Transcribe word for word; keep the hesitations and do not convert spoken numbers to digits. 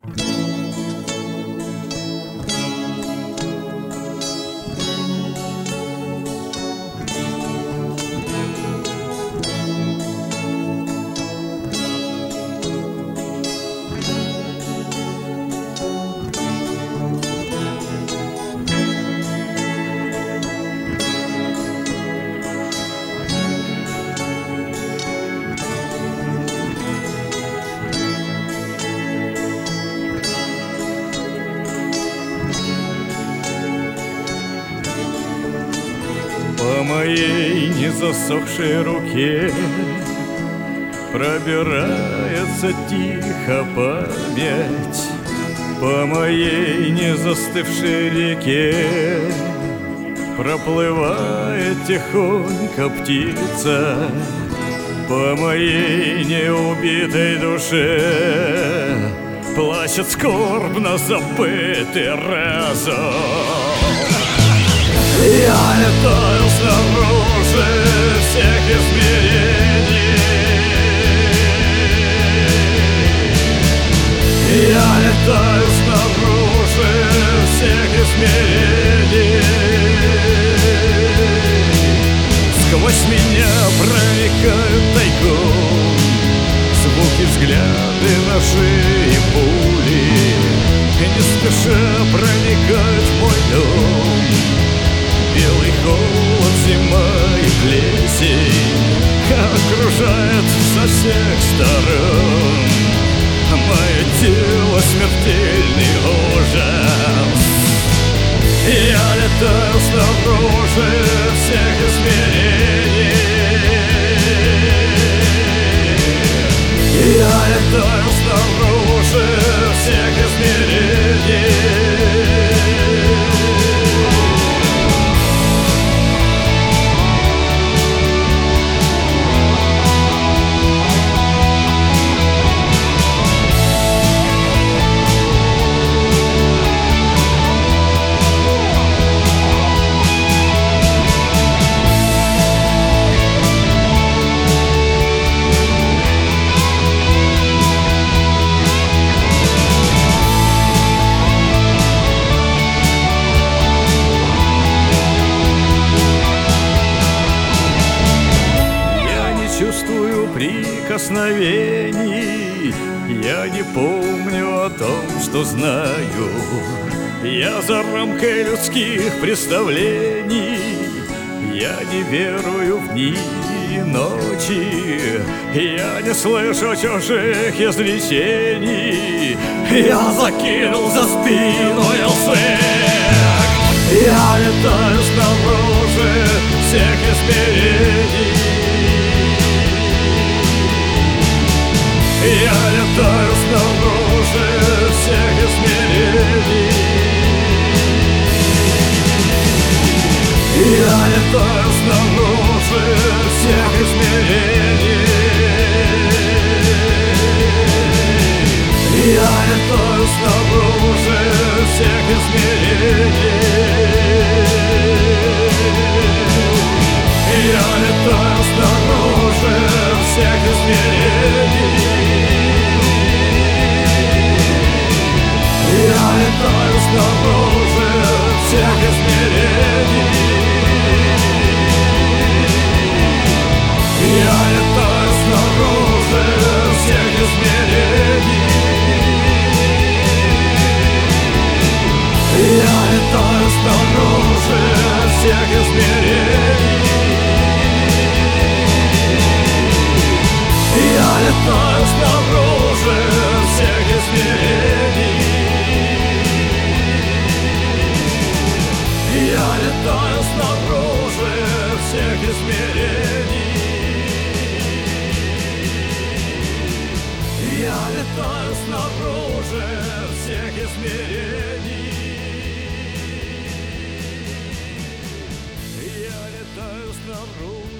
По моей незасохшей руке пробирается тихо память, по моей незастывшей реке проплывает тихонько птица, по моей неубитой душе плачет скорбно забытый разум. Я летаю снаружи всех измерений, я летаю снаружи всех измерений. Сквозь меня проникают тайком звуки, взгляды, ножи и пули, и не спеша проникают в мой дом. Белый холод, зима и плесень окружает со всех сторон. Мое тело смертельный ужас. Я летаю снаружи всех измерений, я летаю снаружи всех измерений. Чувствую прикосновений, я не помню о том, что знаю. Я за рамкой людских представлений, я не верую в дни и ночи, я не слышу чужих изречений. Я закинул за спину язык, я летаю снаружи всех измерений. Я летаю снаружи всех измерений, я летаю снаружи всех измерений, я летаю снаружи всех измерений, я летаю снаружи всех измерений. Я летаю снаружи всех измерений, я летаю снаружи всех измерений, я летаю снаружи всех измерений, я летаю снаружи всех измерений. Я летаю снаружи всех измерений, я летаю снаружи всех измерений, я летаю снаружи.